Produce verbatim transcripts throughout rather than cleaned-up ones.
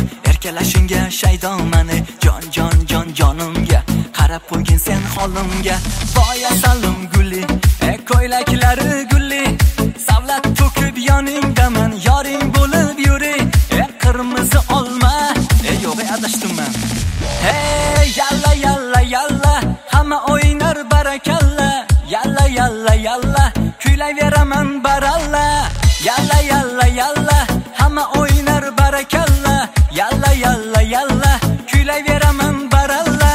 erkalashingga shaydomani jon jon jon jonimga qarab qo'ygin sen holimga. Voy asalim guli, e ko'ylaklari gulli, savlat to'kib yoningdaman, yoring bo'lib yuri. E qirmizi olma, e yo'q adashtimman. Hey yalla yalla yalla, hamma o'ynar barakalla. Yalla yalla yalla, kuylayveraman baralla. Yalla yalla yalla, hamma o'ynar barakalla. Yalla yalla yalla, kuylayveraman baralla.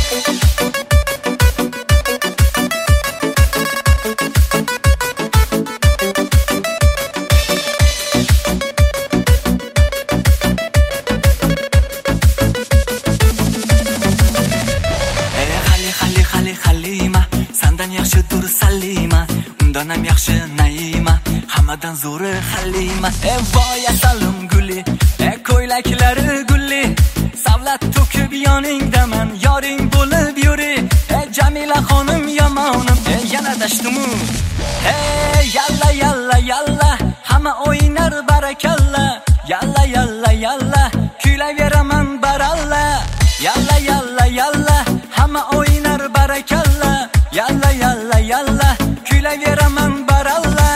Halima, sandan yaxshidir Salima, undan ham yaxshi Naima, hammadan zo'ri Halima. E voy asalim guli, e ko'ylaklari gulli, savlat to'kib yoningdaman, yoring bo'lib yuri. E Jamila xonim yomonim, e yana dashtimu. Hey yalla yalla yalla, hamma o'ynar barakalla. Yalla yalla yalla, kuylayveraman baralla. Yalla yalla yalla, hamma o'ynar barakalla. Yalla yalla yalla, kuylayveraman baralla.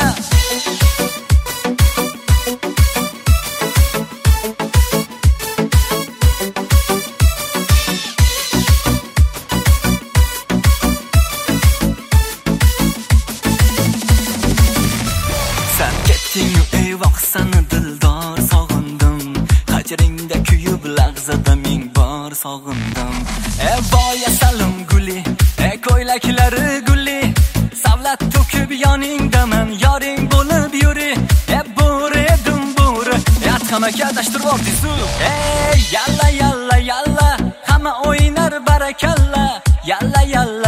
Sen ketding ey vaqsani dildor sog'indim, qajringda kuyib lahzada ming bor sog'indim. E voy asalim guli, e ko'ylaklari gulli, savlat to'kib yoningdaman, yoring bo'lib yuri. E bo'ri edim bo'ri, e atqamaka adashtirib oldisu. Ey yalla yalla yalla, hamma o'ynar barakalla. Yalla yalla